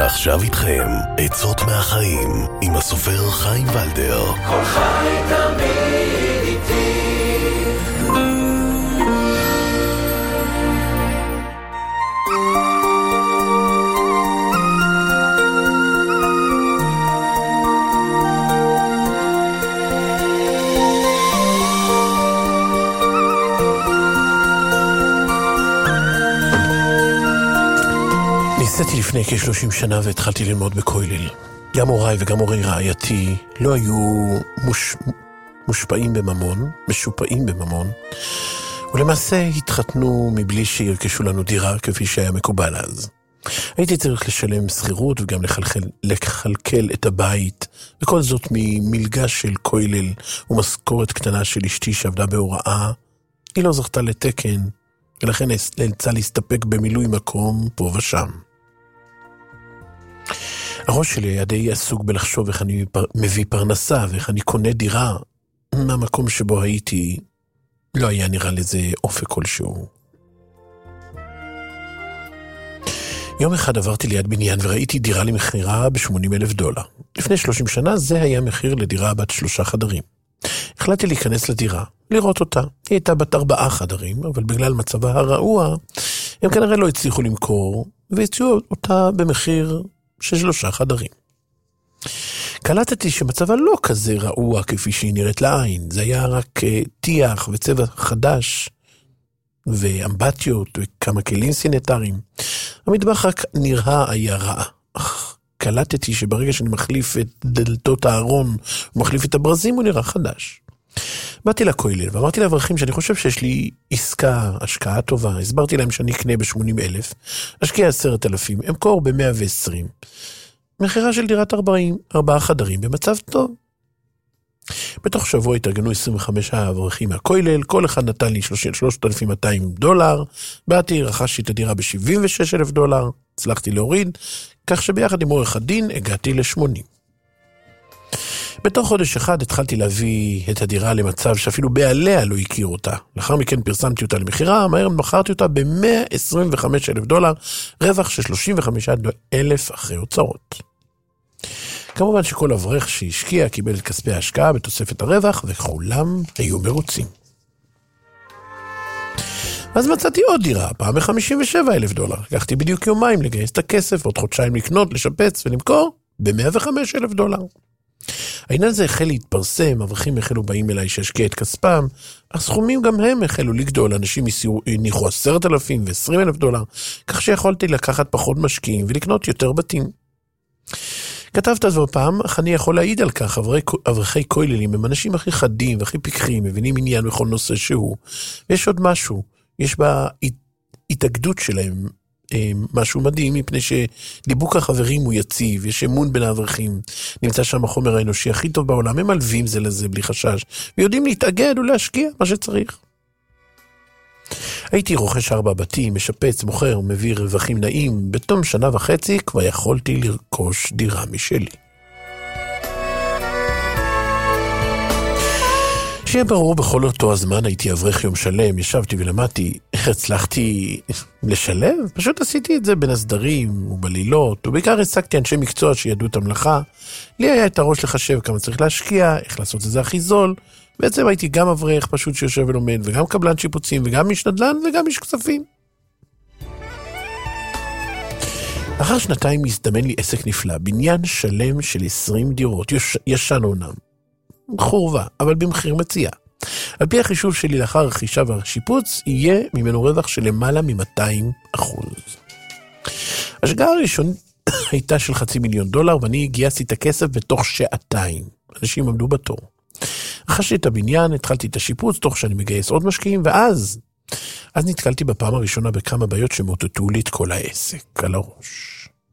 ועכשיו איתכם, עצות מהחיים, עם הסופר חיים ולדר. כל חי תמיד איתי. ניסיתי לפני כ-30 שנה והתחלתי ללמוד בכולל. גם הוריי וגם הורי רעייתי לא היו משופעים בממון, ולמעשה התחתנו מבלי שירכשו לנו דירה כפי שהיה מקובל אז. הייתי צריך לשלם שכירות וגם לכלכל את הבית, וכל זאת ממלגה של כולל ומשכורת קטנה של אשתי שעבדה בהוראה. היא לא זכתה לתקן, ולכן נאלצה להסתפק במילוי מקום פה ושם. הראש שלי היה די עסוק בלחשוב איך אני מביא פרנסה ואיך אני קונה דירה. מהמקום שבו הייתי לא היה נראה לזה אופק כלשהו. יום אחד עברתי ליד בניין וראיתי דירה למחירה $80,000. לפני 30 שנה זה היה מחיר לדירה בת 3 חדרים. החלטתי להיכנס לדירה, לראות אותה. היא הייתה בת 4 חדרים, אבל בגלל מצבה הרעוע, הם כנראה לא הצליחו למכור, והציעו אותה במחיר של 3 חדרים. קלטתי שמצבה לא כזה רעוע כפי שהיא נראית לעין. זה היה רק טיח וצבע חדש, ואמבטיות וכמה כלים סניטריים. המטבח רק נראה היה רע. אך קלטתי שברגע שאני מחליף את דלתות הארון ומחליף את הברזים, הוא נראה חדש. באתי לכולל ואמרתי לאברכים שאני חושב שיש לי השקעה טובה. הסברתי להם שאני אקנה ב$80,000, אשקיע 10,000, אמכור ב-120. מחירה של דירת 4 חדרים במצב טוב. בתוך שבוע התארגנו 25 אברכים מהכולל, כל אחד נתן לי $3,200. באתי, רכשתי את הדירה ב$76,000, הצלחתי להוריד, כך שביחד עם עורך הדין הגעתי ל-80. בתוך חודש אחד התחלתי להביא את הדירה למצב שאפילו בעליה לא הכיר אותה. לאחר מכן פרסמתי אותה למחירה, מהר מכרתי אותה ב$125,000, רווח של $35,000 אחרי הוצאות. כמובן שכל אברך שהשקיע קיבל את כספי ההשקעה בתוספת הרווח, וכולם היו מרוצים. אז מצאתי עוד דירה, פעם ב$57,000. לקחתי בדיוק יומיים לגייס את הכסף, עוד חודשיים לקנות, לשפץ ולמכור ב$105,000. העניין הזה החל להתפרסם, אברכים החלו באים אליי שהשקיע את כספם, הסכומים גם הם החלו לגדול, אנשים הניחו $10,000 ו$20,000, כך שיכולתי לקחת פחות משקיעים ולקנות יותר בתים. כתבת זו פעם, אך אני יכול להעיד על כך, אברכי כוללים הם אנשים הכי חדים והכי פיקחים, מבינים עניין בכל נושא שהוא. ויש עוד משהו, יש בהתאגדות שלהם משהו מדהים, מפני שדיבוק החברים הוא יציב, יש אמון בין האברכים, נמצא שם החומר האנושי הכי טוב בעולם, הם מלווים זה לזה בלי חשש, ויודעים להתאגד ולהשקיע מה שצריך. הייתי רוכש 4 בתים, משפץ, מוכר, מביא רווחים נעים, בתום 1.5 שנה כבר יכולתי לרכוש דירה משלי. שיהיה ברור, בכל אותו הזמן הייתי אברך יום שלם, ישבתי ולמדתי. איך הצלחתי לשלב? פשוט עשיתי את זה בין הסדרים ובלילות, ובעיקר השגתי אנשי מקצוע שידעו את המלאכה. לי היה את הראש לחשב כמה צריך להשקיע, איך לעשות את זה הכי זול. בעצם הייתי גם אברך פשוט שיושב ולומד, וגם קבלן שיפוצים, וגם איש נדל"ן, וגם איש כספים. אחר 2 הזדמן לי עסק נפלא, בניין שלם של 20 דירות, ישן אומנם. חורבה, אבל במחיר מציע. על פי החישוב שלי לאחר הרכישה והשיפוץ, יהיה ממנו רווח של למעלה מ-200%. השגרה הראשונית הייתה של $500,000, ואני גייסתי את הכסף בתוך 2 שעתיים. אנשים עמדו בתור. רכשתי את הבניין, התחלתי את השיפוץ, תוך שאני מגייס עוד משקיעים, ואז נתקלתי בפעם הראשונה בכמה בעיות שמוטטו לי את כל העסק על הראש.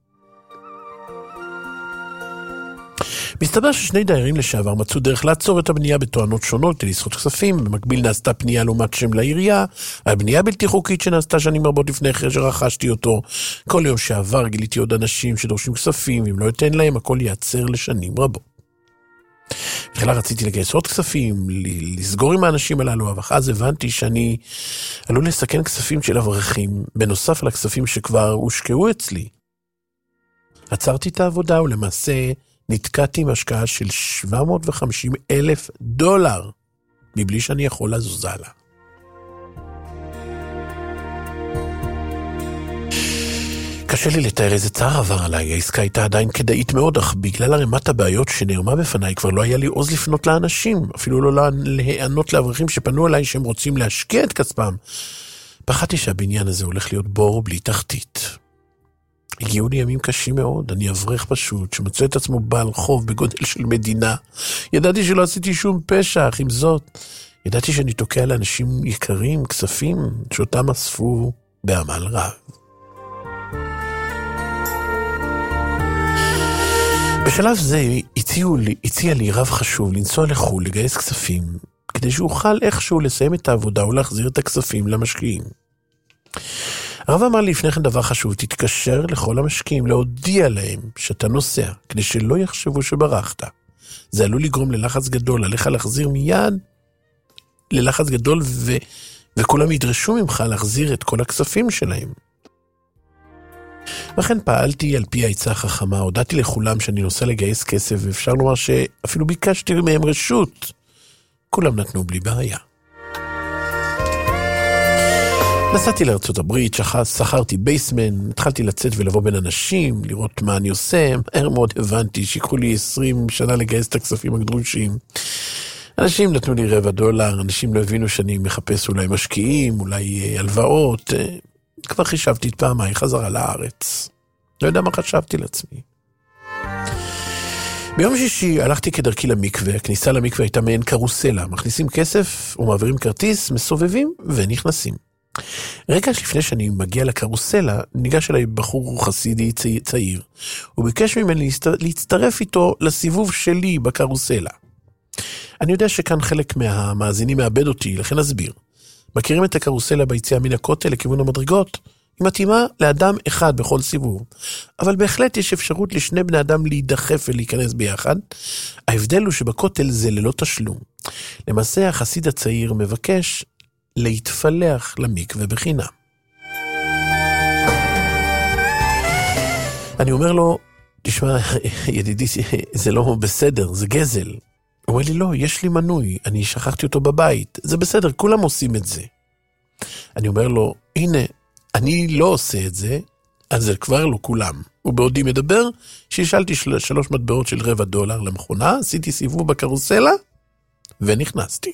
מסתבר ששני דיירים לשעבר מצאו דרך לעצור את הבנייה בתואנות שונות כדי לסחוט כספים. במקביל נעשתה פנייה לעומת שם לעירייה, על בנייה בלתי חוקית שנעשתה שנים רבות לפני אחרי שרכשתי אותו. כל יום שעבר גיליתי עוד אנשים שדורשים כספים, ואם לא אתן להם הכל ייעצר לשנים רבות. בתחילה רציתי לגייס עוד כספים, לסגור עם האנשים הללו, אבל אז הבנתי שאני עלול לסכן כספים של אברכים, בנוסף לכספים שכבר הושקעו אצלי. עצרתי את העבודה ולמעשה נתקעתי עם השקעה של $750,000 מבלי שאני יכול לזוז הלאה. קשה לי לתאר איזה צער עבר עליי, העסקה הייתה עדיין כדאית מאוד, אך בגלל הרמת הבעיות שנרמה בפניי כבר לא היה לי עוז לפנות לאנשים, אפילו לא להיענות לאברכים שפנו אליי שהם רוצים להשקיע את כספם. פחדתי שהבניין הזה הולך להיות בור בלי תחתית. הגיעו לי ימים קשים מאוד, אני אברך פשוט, שמצא את עצמו בעל חוב בגודל של מדינה. ידעתי שלא עשיתי שום פשע, אך עם זאת, ידעתי שאני תוקע לאנשים יקרים, כספים, שאותם אספו בעמל רב. בשלב זה הציע לי רב חשוב לנסוע לחו"ל, לגייס כספים, כדי שאוכל איכשהו לסיים את העבודה ולהחזיר את הכספים למשקיעים. הרב אמר לי לפני כן דבר חשוב, תתקשר לכל המשקיעים, להודיע להם שאתה נוסע, כדי שלא יחשבו שברחת. זה עלול לגרום ללחץ גדול, עליך להחזיר מיד ללחץ גדול, וכולם ידרשו ממך להחזיר את כל הכספים שלהם. וכן פעלתי על פי העצה החכמה, הודעתי לכולם שאני נוסע לגייס כסף, ואפשר לומר שאפילו ביקשתי מהם רשות. כולם נתנו בלי בעיה. נסעתי לארצות הברית, שכרתי בייסמן, התחלתי לצאת ולבוא בין אנשים, לראות מה אני עושה, מהר מאוד הבנתי שיקחו לי 20 שנה לגייס את הכספים הגדרושים. אנשים נתנו לי $2, אנשים לא הבינו שאני מחפש אולי משקיעים, אולי הלוואות, כבר חישבתי את פעמי, חזרה לארץ. לא יודע מה חשבתי לעצמי. ביום שישי הלכתי כדרכי למקווה, הכניסה למקווה הייתה מעין קרוסלה, מכניסים כסף ומעבירים כרטיס, מסובבים ונכנסים. רגע לפני שאני מגיע לקרוסלה, ניגש אליי בחור חסידי צעיר, הוא ביקש ממני להצטרף איתו לסיבוב שלי בקרוסלה. אני יודע שכאן חלק מהמאזינים מאבד אותי, לכן אסביר. מכירים את הקרוסלה ביציאה מן הכותל לכיוון המדרגות? היא מתאימה לאדם אחד בכל סיבוב. אבל בהחלט יש אפשרות לשני בני אדם להידחף ולהיכנס ביחד. ההבדל הוא שבכותל זה ללא תשלום. למעשה החסיד הצעיר מבקש להתפלח למקווה בחינם. אני אומר לו, תשמע, ידידי, זה לא בסדר, זה גזל. הוא אומר לי, לא, יש לי מנוי, אני שכחתי אותו בבית. זה בסדר, כולם עושים את זה. אני אומר לו, הנה, אני לא עושה את זה, אז זה כבר לא כולם. ובעודי מדבר, שהשאלתי 3 מטבעות של $2 למכונה, עשיתי סיבוב בקרוסלה, ונכנסתי.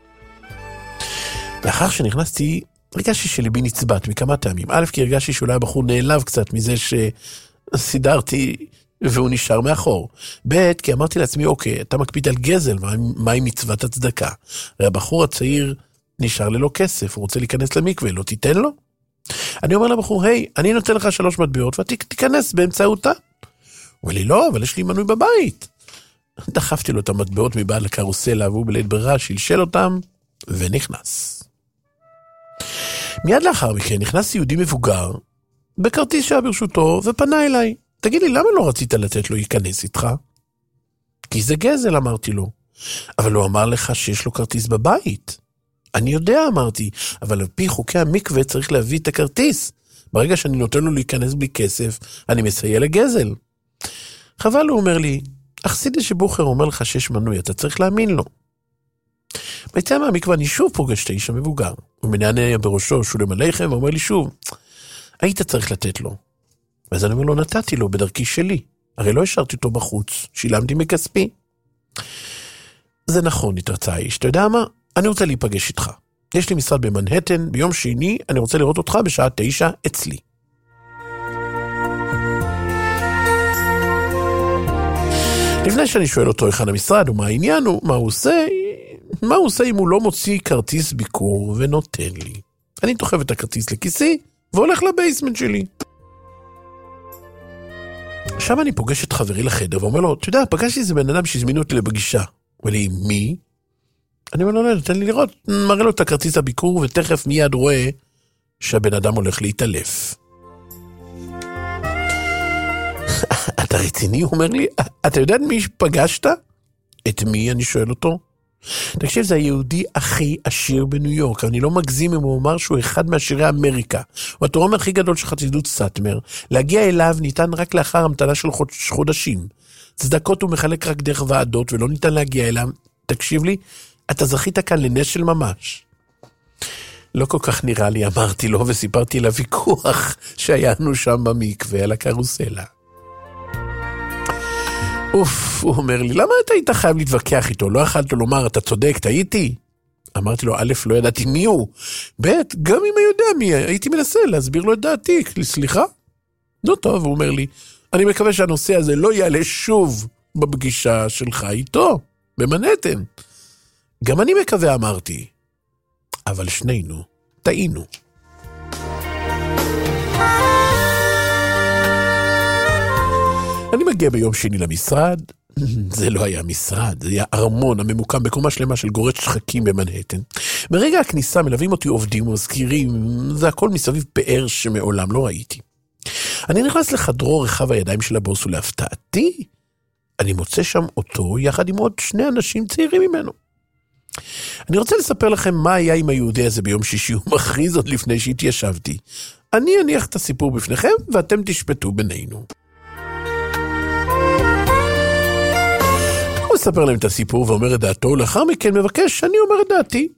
לאחר שנכנסתי, הרגשתי שליבי נצבט מכמה טעמים. א', כי הרגשתי שאולי הבחור נעלב קצת מזה שסידרתי והוא נשאר מאחור. ב', כי אמרתי לעצמי, אוקיי, אתה מקפיד על גזל, מה עם מצוות הצדקה? הרי הבחור הצעיר נשאר ללא כסף, הוא רוצה להיכנס למקווה, לא תיתן לו? אני אומר לבחור, היי, אני נותן לך 3 מטבעות, ואתה תיכנס באמצעותה. הוא אומר לי, לא, אבל יש לי מנוי בבית. דחפתי לו את המטבעות מבעד לקרוסלה, והוא בלית ברירה, שלשל אותם, ונכנס. מיד לאחר מכן נכנס יהודי מבוגר, בכרטיס שהיה ברשותו, ופנה אליי. תגיד לי, למה לא רצית לתת לו להיכנס איתך? כי זה גזל, אמרתי לו. אבל הוא אמר לך שיש לו כרטיס בבית. אני יודע, אמרתי, אבל על פי חוקי המקווה צריך להביא את הכרטיס. ברגע שאני נותן לו להיכנס בלי כסף, אני מסייע לגזל. חבל, הוא אומר לי, החסיד שבוכר אומר לך שיש מנוי, אתה צריך להאמין לו. ביציאה מהמקווה אני שוב פוגש את האיש המבוגר. הוא מנענע בראשו שולם עליכם, ואומר לי שוב, היית צריך לתת לו. ואז אני אומר לו, נתתי לו בדרכי שלי. הרי לא השארתי אותו בחוץ, שילמתי מכספי. זה נכון, התרצה האיש. אתה יודע מה? אני רוצה להיפגש איתך. יש לי משרד במנהטן, ביום שני אני רוצה לראות אותך בשעה 9 אצלי. לפני שאני שואל אותו היכן המשרד ומה העניין הוא, מה הוא עושה אם הוא לא מוציא כרטיס ביקור ונותן לי. אני תוחב את הכרטיס לכיסי והולך לבייסמנט שלי. שם אני פוגש את חברי לחדר ואומר לו, אתה יודע, פגשתי איזה בן אדם שהזמינו אותי לפגישה. הוא אומר לי, מי? אני אומר לו, לא, תן לי לראות, מראה לו את הכרטיס הביקור ותכף מיד רואה שהבן אדם הולך להתעלף. אתה רציני? הוא אומר לי, אתה יודע את מי פגשת? את מי? אני שואל אותו. תקשיב, זה היהודי הכי עשיר בניו יורק, אני לא מגזים אם הוא אומר שהוא אחד מעשירי אמריקה. הוא התורם הכי גדול של חסידות סאטמר. להגיע אליו ניתן רק לאחר המתנה של חודשים. צדקות הוא מחלק רק דרך ועדות, ולא ניתן להגיע אליו. תקשיב לי, אתה זכית כאן לנס של ממש. לא כל כך נראה לי, אמרתי לו, וסיפרתי לה ויכוח שהיינו שם במקווה על הקרוסלה. הוא אומר לי, למה אתה היית חייב להתווכח איתו? לא יכלת לומר, אתה צודק, טעיתי? אמרתי לו, א', לא ידעתי מי הוא. ב', גם אם אני יודע מי, הייתי מנסה להסביר לו את דעתי. סליחה? לא טוב, הוא אומר לי, אני מקווה שהנושא הזה לא יעלה שוב בפגישה שלך איתו, במנהטן. גם אני מקווה, אמרתי. אבל שנינו טעינו. אני מגיע ביום שני למשרד, זה לא היה משרד, זה היה ארמון הממוקם בקומה שלמה של גורד שחקים במנהטן. ברגע הכניסה מלווים אותי עובדים ומזכירים, זה הכל מסביב פאר שמעולם לא ראיתי. אני נכנס לחדרו רחב הידיים של הבוס ולהפתעתי, אני מוצא שם אותו יחד עם עוד 2 אנשים צעירים ממנו. אני רוצה לספר לכם מה היה עם היהודי הזה ביום שישי, הוא מכריז עוד לפני שהתיישבתי. אני אניח את הסיפור בפניכם ואתם תשפטו בינינו. הוא מספר להם את הסיפור ואומר את דעתו, ולאחר מכן מבקש שאני אומר את דעתי.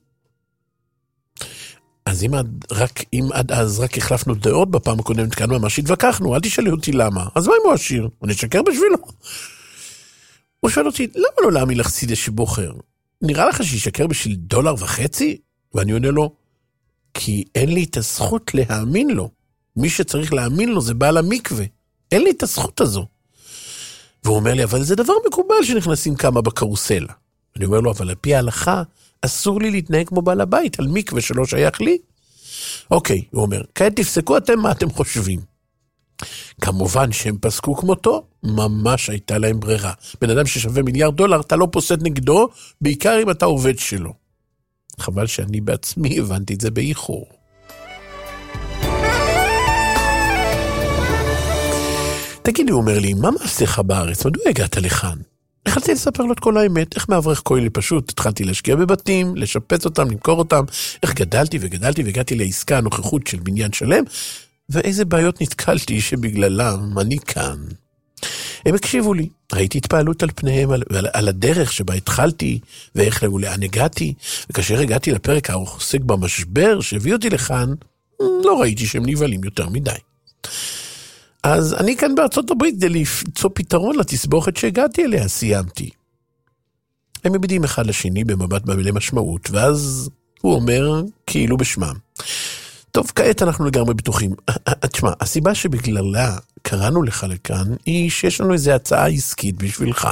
אז אם עד אז רק החלפנו דעות בפעם הקודמת כאן ממש התווכחנו, אל תשאלי אותי למה. אז מה אם הוא עשיר? אני אשקר בשבילו. הוא שואל אותי, למה לא להאמין לחסיד שבוחר? נראה לך שישקר בשביל $1.50? ואני עונה לו, כי אין לי את הזכות להאמין לו. מי שצריך להאמין לו זה בעל המקווה. אין לי את הזכות הזו. והוא אומר לי, אבל זה דבר מקובל שנכנסים כמה בקרוסלה. אני אומר לו, אבל על פי ההלכה, אסור לי להתנהג כמו בעל הבית, על מקווה שלא שייך לי. אוקיי, הוא אומר, כעת תפסקו אתם מה אתם חושבים. כמובן שהם פסקו כמותו, ממש הייתה להם ברירה. בן אדם ששווה $1 מיליארד, אתה לא פוסט נגדו, בעיקר אם אתה עובד שלו. חבל שאני בעצמי הבנתי את זה באיחור. תגידי, הוא אומר לי, מה מעשיך בארץ? מדוע הגעת לכאן? התחלתי לספר לו את כל האמת, איך מעברך כהן פשוט, התחלתי להשקיע בבתים, לשפץ אותם, למכור אותם, איך גדלתי והגעתי לעסקה הנוכחות של בניין שלם, ואיזה בעיות נתקלתי שבגללם אני כאן. הם הקשיבו לי, ראיתי התפעלות על פניהם, על הדרך שבה התחלתי, ואיך לאן הגעתי, וכאשר הגעתי לפרק העוסק במשבר שהביא אותי לכאן, לא ראיתי שהם נבהלים יותר מדי. אז אני כאן בארצות הברית כדי למצוא פתרון לתסבוכת שהגעתי אליה, סיימתי. הם מבידים אחד לשני במבט במילי משמעות, ואז הוא אומר כאילו בשמם. טוב, כעת אנחנו לגמרי בטוחים. תשמע, הסיבה שבגללה קראנו לך לכאן, היא שיש לנו איזו הצעה עסקית בשבילך.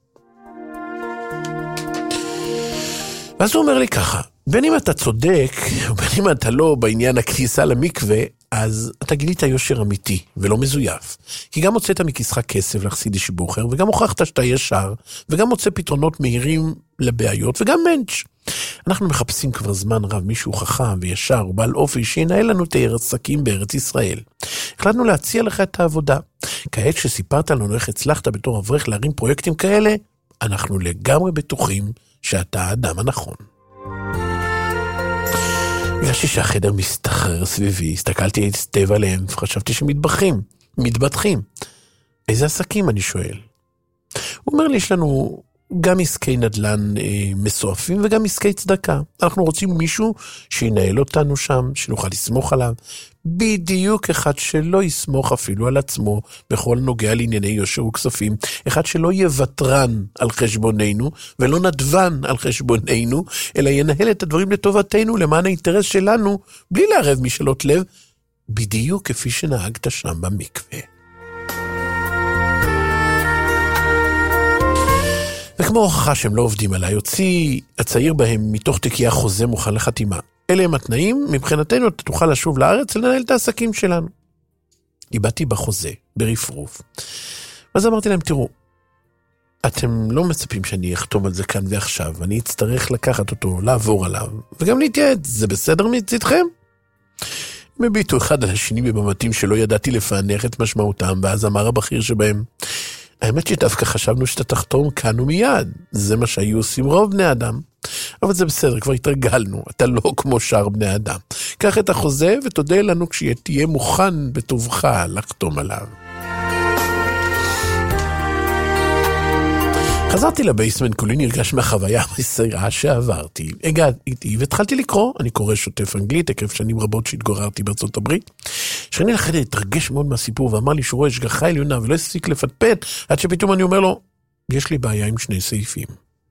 ואז הוא אומר לי ככה, בין אם אתה צודק, ובין אם אתה לא בעניין הכניסה למקווה, אז אתה גילית יושר אמיתי, ולא מזויף. כי גם מוצאת מכיסך כסף לחסיד שבוחר, וגם הוכחת שאתה ישר, וגם מוצא פתרונות מהירים לבעיות, וגם מנץ'. אנחנו מחפשים כבר זמן רב מישהו חכם וישר ובעל אופי שינהל לנו את העסקים בארץ ישראל. החלטנו להציע לך את העבודה. כעת שסיפרת לנו איך הצלחת בתור אברך להרים פרויקטים כאלה, אנחנו לגמרי בטוחים שאתה האדם הנכון. הרגשתי שהחדר מסתחרר סביבי, הסתכלתי היטב עליהם וחשבתי מתבטחים. איזה עסקים, אני שואל? הוא אומר לי, יש לנו גם עסקי נדל"ן מסועפים וגם עסקי צדקה. אנחנו רוצים מישהו שינהל אותנו שם, שנוכל לסמוך עליו. בדיוק אחד שלא יסמוך אפילו על עצמו בכל נוגע לענייני יושר וכספים. אחד שלא יוותרן על חשבוננו ולא נדבן על חשבוננו, אלא ינהל את הדברים לטובתנו, למען האינטרס שלנו, בלי לערב משאלות לב, בדיוק כפי שנהגת שם במקווה. וכמו הוכחה שהם לא עובדים עליי, יוציא הצעיר בהם מתוך תקיעה חוזה מוכן לחתימה. אלה הם התנאים, מבחינתנו אתה תוכל לשוב לארץ לנהל את העסקים שלנו. איבדתי בחוזה, ברפרוף. אז אמרתי להם, תראו, אתם לא מצפים שאני אחתום על זה כאן ועכשיו, אני אצטרך לקחת אותו, לעבור עליו, וגם להתייעץ, זה בסדר מצדכם? הם הביטו אחד על השני במבטים שלא ידעתי לפענח את משמעותם, ואז אמר הבכיר שבהם, האמת שדווקא חשבנו שאתה תחתום כאן ומיד. זה מה שהיו עושים רוב בני אדם. אבל זה בסדר, כבר התרגלנו, אתה לא כמו שאר בני אדם. קח את החוזה ותודה לנו כשתהיה מוכן בטובך לחתום עליו. חזרתי לבייסמנט, כולי נרגש מהחוויה המסעירה שעברתי. הגעתי והתחלתי לקרוא, אני קורא שוטף אנגלית, עקב שנים רבות שהתגוררתי בארצות הברית. שכני לחדר התרגש מאוד מהסיפור, ואמר לי שהוא רואה השגחה עליונה ולא הספיק לפטפט, עד שפתאום אני אומר לו, יש לי בעיה עם 2 סעיפים.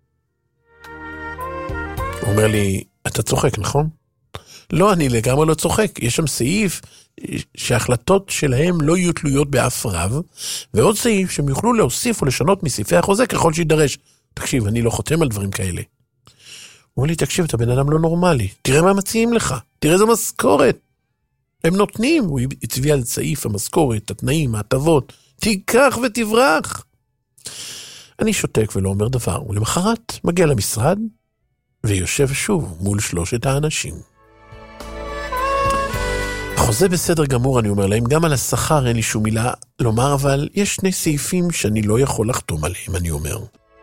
הוא אומר לי, אתה צוחק, נכון? לא, אני לגמרי לא צוחק. יש שם סעיף שההחלטות שלהם לא יהיו תלויות באף רב, ועוד סעיף שהם יוכלו להוסיף או לשנות מסעיפי החוזה ככל שידרש. תקשיב, אני לא חותם על דברים כאלה. הוא אומר לי, תקשיב, אתה בן אדם לא נורמלי. תראה מה מציעים לך. תראה איזו משכורת. הם נותנים. הוא הצביע על סעיף המשכורת, התנאים, ההטבות. תיקח ותברח. אני שותק ולא אומר דבר. ולמחרת מגיע למשרד, ויושב שוב מול 3 האנשים. החוזה בסדר גמור, אני אומר להם, גם על השכר אין לי שום מילה לומר, אבל יש 2 סעיפים שאני לא יכול לחתום עליהם, אני אומר.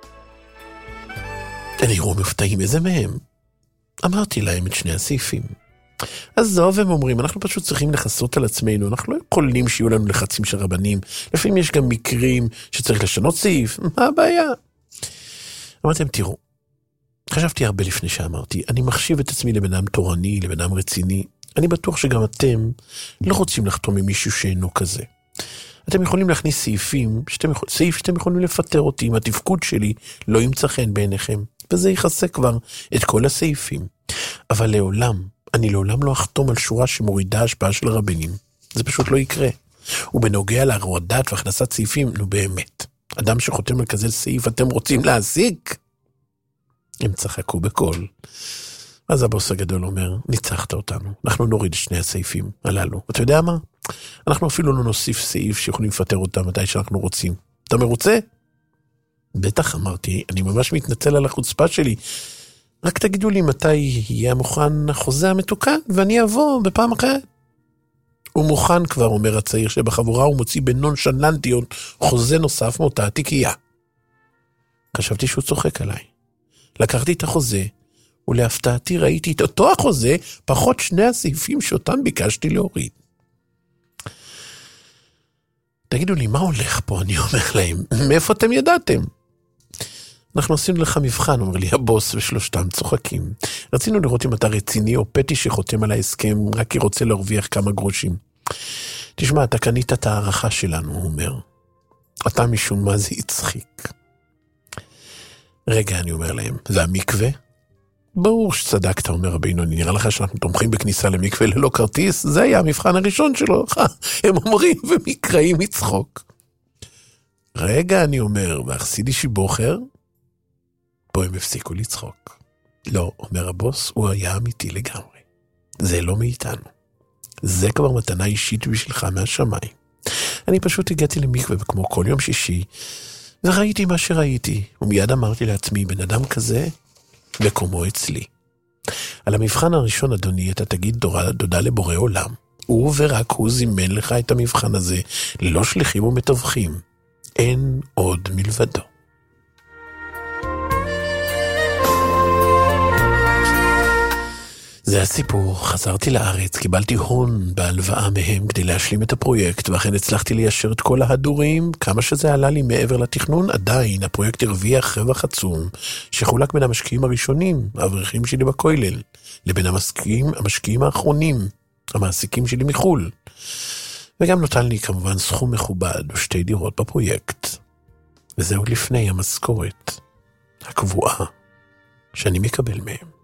הם נראו מופתעים, איזה מהם? אמרתי להם את 2 הסעיפים. אז זו, הם אומרים, אנחנו פשוט צריכים לחסות על עצמנו, אנחנו לא יכולים שיהיו לנו לחצים של רבנים, לפעמים יש גם מקרים שצריך לשנות סעיף, מה הבעיה? אמרתם, תראו, חשבתי הרבה לפני שאמרתי, אני מחשיב את עצמי לבן אדם תורני, לבן אדם רציני, אני בטוח שגם אתם לא רוצים לחתום עם מישהו שאינו כזה. אתם יכולים להכניס סעיף שאתם יכולים לפטר אותי, אם התפקוד שלי לא ימצא חן בעיניכם, וזה יחסה כבר את כל הסעיפים. אבל אני לעולם לא אחתום על שורה שמורידה השפעה של הרבנים. זה פשוט לא יקרה. ובנוגע להורדת והכנסת סעיפים, נו באמת. אדם שחותם על כזה סעיף, אתם רוצים להעסיק? הם צחקו בקול. אז הבוס הגדול אומר, ניצחת אותנו, אנחנו נוריד 2 הסעיפים הללו. אתה יודע מה? אנחנו אפילו לא נוסיף סעיף שיכולים לפטר אותם מתי שאנחנו רוצים. אתה מרוצה? בטח, אמרתי, אני ממש מתנצל על החוצפה שלי. רק תגידו לי מתי יהיה מוכן החוזה המתוקן, ואני אבוא בפעם אחרת. הוא מוכן כבר, אומר הצעיר שבחבורה, הוא מוציא בנונשלנטיות חוזה נוסף מאותה התיקייה. חשבתי שהוא צוחק עליי. לקחתי את החוזה, ולהפתעתי ראיתי את אותו החוזה, פחות 2 הסעיפים שאותם ביקשתי להוריד. תגידו לי, מה הולך פה? אני אומר להם, מאיפה אתם ידעתם? אנחנו עשינו לך מבחן, אומר לי הבוס, ושלושתם צוחקים. רצינו לראות אם אתה רציני או פטי שחותם על ההסכם, רק כי רוצה להרוויח כמה גרושים. תשמע, אתה קנית את הערכה שלנו, הוא אומר. אתה משום מה זה יצחיק. רגע, אני אומר להם, זה המקווה? ברור שצדקת, אומר רבינו, נראה לך שאנחנו תומכים בכניסה למקווה ללא כרטיס, זה היה המבחן הראשון שלו, הם אומרים ומקראים מצחוק. רגע, אני אומר, והחסידי שיבוחר, פה הם הפסיקו לצחוק. לא, אומר הבוס, הוא היה אמיתי לגמרי. זה לא מאיתנו. זה כבר מתנה אישית בשבילך מהשמיים. אני פשוט הגעתי למקווה כמו כל יום שישי, וראיתי מה שראיתי, ומיד אמרתי לעצמי, בן אדם כזה, מקומו אצלי. על המבחן הראשון, אדוני, אתה תגיד תודה לבורא עולם. הוא ורק הוא זימן לך את המבחן הזה, ללא שליחים ומתווכים. אין עוד מלבדו. זה הסיפור, חזרתי לארץ, קיבלתי הון בהלוואה מהם כדי להשלים את הפרויקט, ואכן הצלחתי ליישר את כל ההדורים, כמה שזה עלה לי מעבר לתכנון, עדיין הפרויקט הרוויח רווח עצום, שחולק בין המשקיעים הראשונים, האברכים שלי בכולל, לבין המשקיעים האחרונים, המעסיקים שלי מחול. וגם נותן לי כמובן סכום מכובד ו2 דירות בפרויקט. וזהו לפני המשכורת הקבועה שאני מקבל מהם.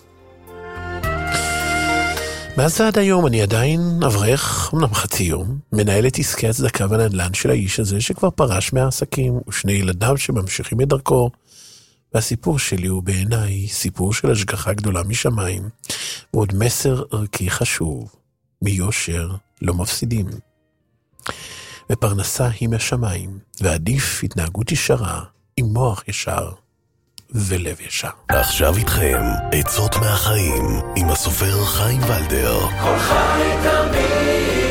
מאז עד היום אני עדיין אברך, אמנם חצי יום, מנהל את עסקי הצדקה והנדל"ן של האיש הזה שכבר פרש מהעסקים, ו2 ילדיו שממשיכים את דרכו. והסיפור שלי הוא בעיניי סיפור של השגחה גדולה משמיים, ועוד מסר ערכי חשוב, מיושר לא מפסידים. ופרנסה היא מהשמיים, ועדיף התנהגות ישרה עם מוח ישר ולב ישר. עכשיו איתכם עצות מהחיים עם הסופר חיים ולדר. כל חי תמיד